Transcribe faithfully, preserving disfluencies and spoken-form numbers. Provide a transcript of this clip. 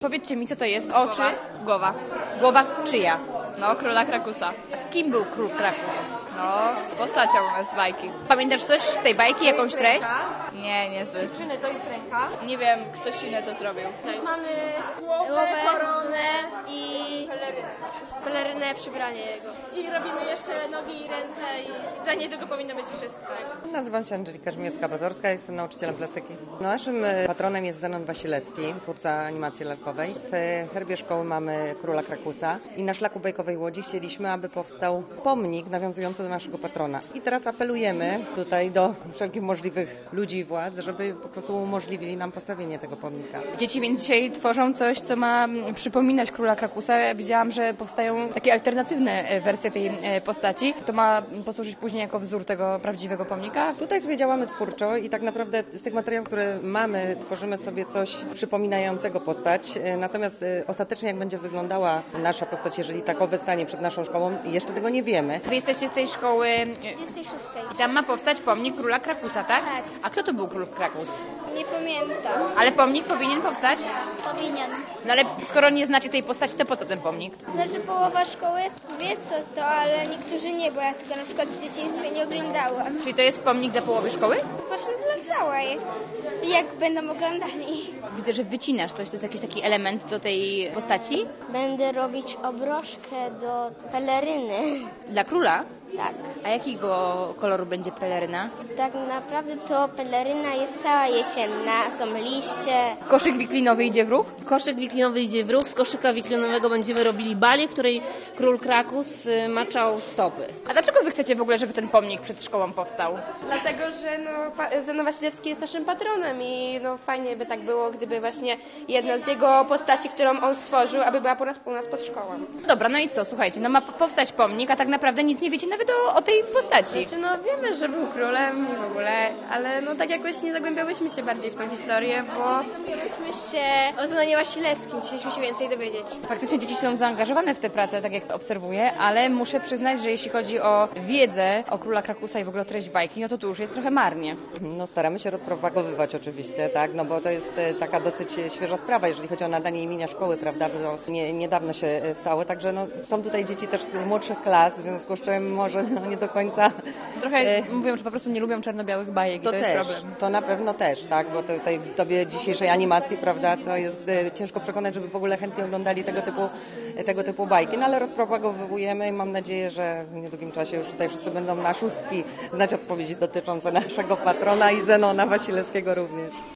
Powiedzcie mi, co to jest? Oczy? Głowa. Głowa czyja? No, króla Krakusa. Kim był król Kraków? No, postacią z bajki. Pamiętasz coś z tej bajki, jakąś treść? Nie, niezbyt. Dziewczyny, to jest ręka. Nie wiem, ktoś inny to zrobił. Już mamy głowę, koronę i pelerynę, przybranie jego. I robimy jeszcze nogi i ręce i za niedługo powinno być wszystko. Nazywam się Angelika Żmiecka-Batorska, jestem nauczycielem plastyki. No, naszym patronem jest Zenon Wasilewski, twórca animacji lalkowej. W herbie szkoły mamy króla Krakusa i na szlaku bajkowej Łodzi chcieliśmy, aby powstał pomnik nawiązujący do naszego patrona. I teraz apelujemy tutaj do wszelkich możliwych ludzi i władz, żeby po prostu umożliwili nam postawienie tego pomnika. Dzieci więc dzisiaj tworzą coś, co ma przypominać króla Krakusa. Ja widziałam, że powstają takie alternatywne wersje tej postaci. To ma posłużyć później jako wzór tego prawdziwego pomnika. Tutaj sobie działamy twórczo i tak naprawdę z tych materiałów, które mamy, tworzymy sobie coś przypominającego postać. Natomiast ostatecznie jak będzie wyglądała nasza postać, jeżeli takowe stanie przed naszą szkołą, jeszcze tego nie wiemy. Wy jesteście z tej szkoły trzydziestej szóstej. i tam ma powstać pomnik króla Krakusa, tak? Tak. A kto to był król Krakus? Nie pamiętam. Ale pomnik powinien powstać? Powinien. No ale skoro nie znacie tej postaci, to po co ten pomnik? Znaczy połowa szkoły wie co to, ale niektórzy nie, bo ja tego na przykład w dzieciństwie nie oglądałam. Czyli to jest pomnik dla połowy szkoły? Właśnie dla całej. Jak będą oglądali. Widzę, że wycinasz coś, to jest jakiś taki element do tej postaci. Będę robić obrożkę do peleryny. Dla króla? Tak. A jakiego koloru będzie peleryna? Tak naprawdę to peleryna jest cała jesienna, są liście. Koszyk wiklinowy idzie w ruch? Koszyk wiklinowy idzie w ruch. Z koszyka wiklinowego będziemy robili balię, w której król Krakus y, maczał stopy. A dlaczego wy chcecie w ogóle, żeby ten pomnik przed szkołą powstał? Dlatego, że no, pa- Zenon Wasilewski jest naszym patronem i no, fajnie by tak było, gdyby właśnie jedna z jego postaci, którą on stworzył, aby była po nas, u nas pod szkołą. Dobra, no i co, słuchajcie, no ma powstać pomnik, a tak naprawdę nic nie wiecie nawet o, o tej postaci. Znaczy, no wiemy, że był królem i w ogóle, ale no tak jakoś nie zagłębiałyśmy się bardziej w tą historię, bo Dowiedzieliśmy się o Zenonie Wasilewskim, chcieliśmy się więcej dowiedzieć. Faktycznie dzieci są zaangażowane w tę pracę, tak jak to obserwuję, ale muszę przyznać, że jeśli chodzi o wiedzę o króla Krakusa i w ogóle o treść bajki, no to tu już jest trochę marnie. No staramy się rozpropagowywać oczywiście, tak, no bo to jest e, taka dosyć świeża sprawa, jeżeli chodzi o nadanie imienia szkoły, prawda, bo to nie, niedawno się e, stało, także no są tutaj dzieci też z młodszych klas, w związku z czym może no, nie do końca... Trochę E, mówią, że po prostu nie lubią czarno-białych bajek i To, to jest też, problem. to na pewno też, tak, bo tutaj w dobie dzisiejszej animacji, prawda, to jest e, ciężko przekonać, żeby w ogóle chętnie oglądali tego typu, e, tego typu bajki, no ale rozpropagowujemy i mam nadzieję, że w niedługim czasie już tutaj wszyscy będą na szóstki znać odpowiedzi dotyczące naszego patrona i Zenona Wasilewskiego również.